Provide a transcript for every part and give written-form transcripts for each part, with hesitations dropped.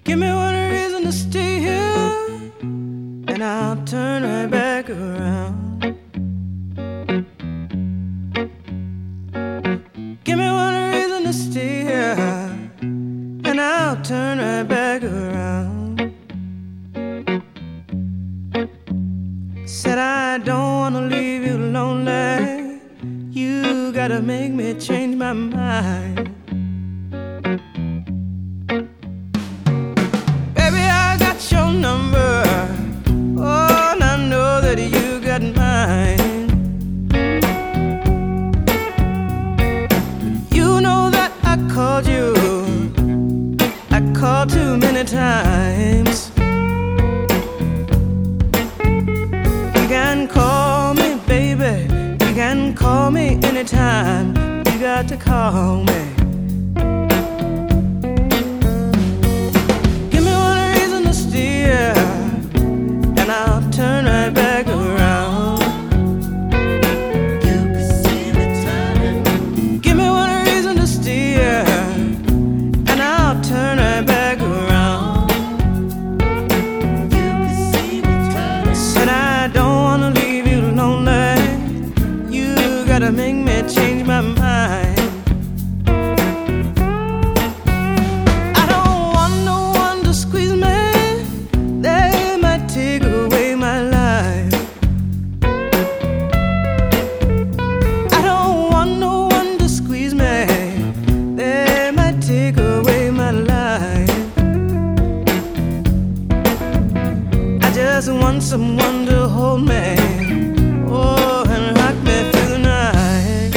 Give me one reason to stay here, and I'll turn right back around. Give me one reason to stay here, and I'll turn right back around. Said I don't wanna leave you lonely. You gotta make me change my mind. Baby, I got your number. Oh, and I know that you got mine. You know that I called you. I called too many times. You can call me, baby. You can call me anytime. You got to call me. Give me one reason to stay here, and I'll turn right back around. You can see me turning. Give me one reason to stay here, and I'll turn right back around. You can see me turning. Said I don't wanna leave you lonely. You gotta make me change my mind. I don't want no one to squeeze me. They might take away my life. I don't want no one to squeeze me. They might take away my life. I just want someone to hold me. Oh, and rock me through the night.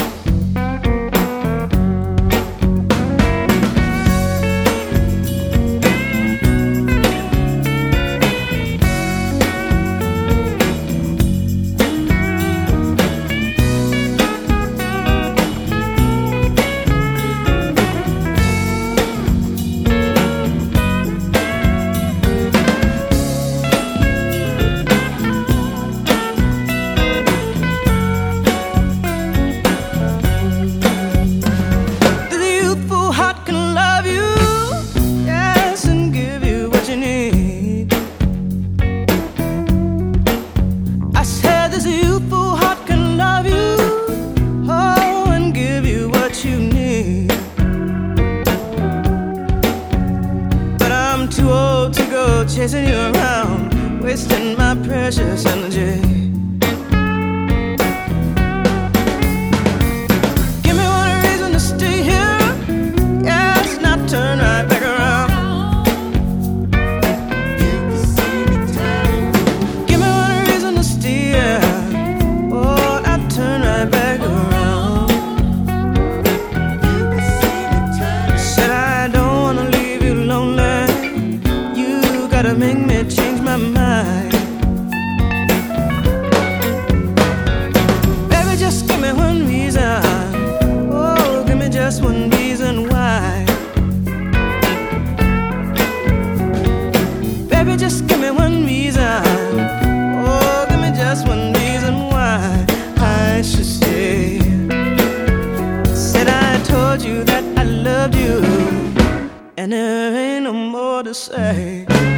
The youthful heart can love you, yes, and give you what you need. I said this youthful heart can love you, oh, and give you what you need. But I'm too old to go chasing you around, wasting my precious energy. Give me one reason to stay here, yes, and I'll turn right back around. You can see me turning. Give me one reason to stay here, oh, and I'll turn right back around. You can see me turning. Said I don't wanna leave you lonely. You gotta make me change my mind. Baby, just give me one reason. Oh, give me just one reason why. Baby, just give me one reason. Oh, give me just one reason why I should stay. Said I told you that I loved you, and there ain't no more to say.